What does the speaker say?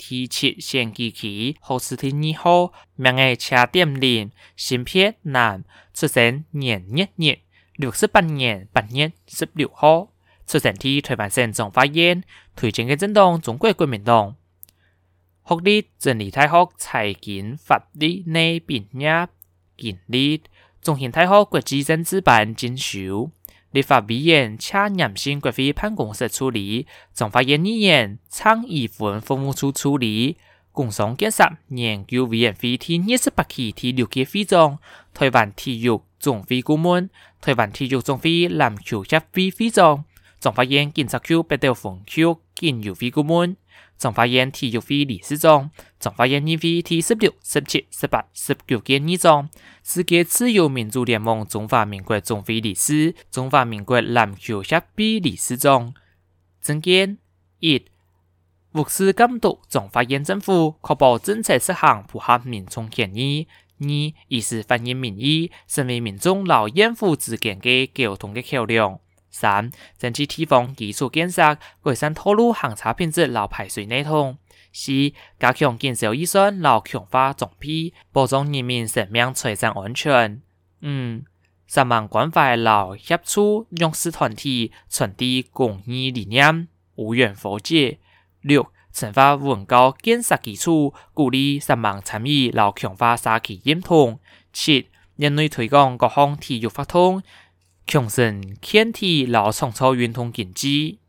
第7线机器何时第2号，名嘅车店林新撇男，出生年1月68年8月16号，出生喺台灣省彰化縣，推薦嘅政黨中國國民黨。學歷真理大學財經法律內畢業，經歷中興大學國際政治班進修。立法委員且南新國會辦公室處理，彰化縣議員倡議分服務處處理，工商建設研究委員會第28期第6屆會長，台灣體育總會顧問，台灣體育總會籃球協會會長，彰化縣警察局北投分區警務會顧問，彰化縣體育會理事長，彰化縣議會第16、17、18、19屆議長，世界自由民主聯盟中華民國總會理事，中華民國籃球協會理事長。政見1，務實監督彰化縣政府，確保政策實行符合民眾權益。2，以時反映民意，成為民眾勞縣府之間嘅溝通嘅橋梁。3，增設地方基礎建設，改善道路行車品質和排水系統。4，加強建設預算和強化裝備，保障人民生命財產安全。5，三萬關懷和協助弱勢團體傳遞公益理念，無遠弗屆。6，深化文教建設基礎，鼓勵三萬參與和強化社區認同。7，人類推廣各項體育活動，強身健體和創造運動經濟。